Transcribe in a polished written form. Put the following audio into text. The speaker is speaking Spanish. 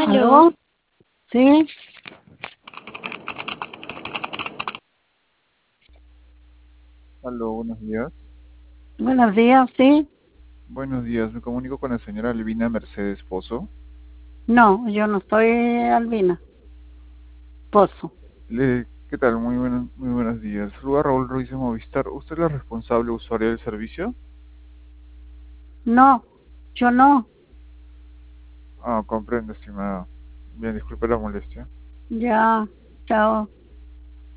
¿Aló? ¿Aló? ¿Sí? Aló, buenos días. Buenos días, ¿sí? Buenos días, me comunico con la señora Albina Mercedes Pozo. No, yo no soy Albina Pozo. ¿Qué tal? Muy buenos días. Saluda Raúl Ruiz de Movistar. ¿Usted es la responsable usuaria del servicio? No, yo no. Ah, comprendo, estimada. Bien, disculpe la molestia. Ya, chao.